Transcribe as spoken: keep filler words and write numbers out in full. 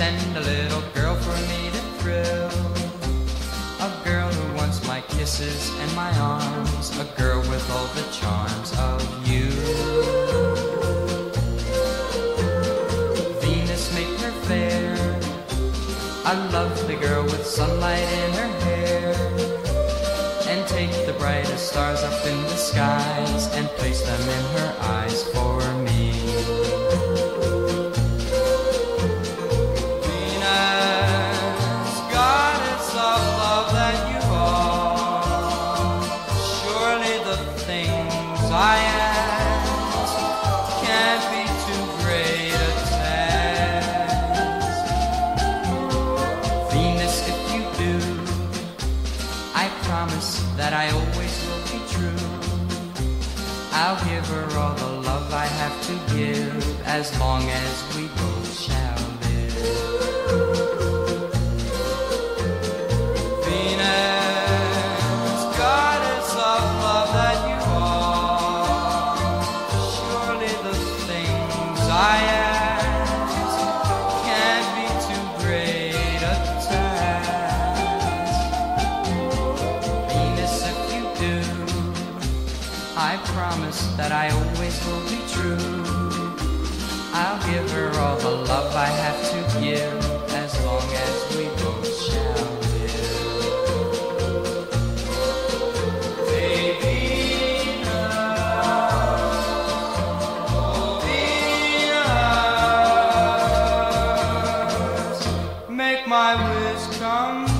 send a little girl for me to thrill. A girl who wants my kisses and my arms, a girl with all the charms of you. Venus, make her fair, a lovely girl with sunlight in her hair, and take the brightest stars up in the skies and place them in her eyes for me. Venus, goddess of love that you are, surely the things I ask can't be too great a task. Venus, if you do, I promise that I always will be true. I'll give her all the love I have to give, as long as we both shall live. Venus, goddess of love that you are, surely the things I ask can't be too great a task. Venus, if you do, I promise that I always will be true. I'll give her all the love I have to give, as long as we both shall live. Hey, Venus, oh, Venus, make my wish come